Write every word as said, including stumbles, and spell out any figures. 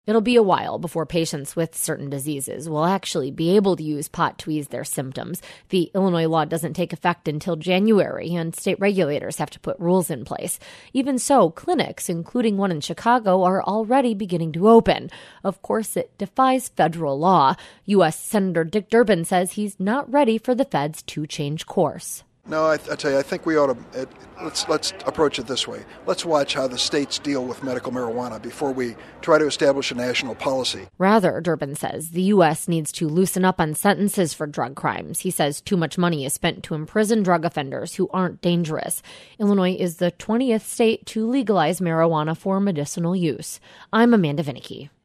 It'll be a while before patients with certain diseases will actually be able to use pot to ease their symptoms. The Illinois law doesn't take effect until January, and state regulators have to put rules in place. Even so, clinics, including one in Chicago, are already beginning to open. Of course, it defies federal law. U S Senator Dick Durbin says he's not ready for the feds to change course. No, I, I tell you, I think we ought to, it, let's let's approach it this way. Let's watch how the states deal with medical marijuana before we try to establish a national policy. Rather, Durbin says, the U S needs to loosen up on sentences for drug crimes. He says too much money is spent to imprison drug offenders who aren't dangerous. Illinois is the twentieth state to legalize marijuana for medicinal use. I'm Amanda Vinicky.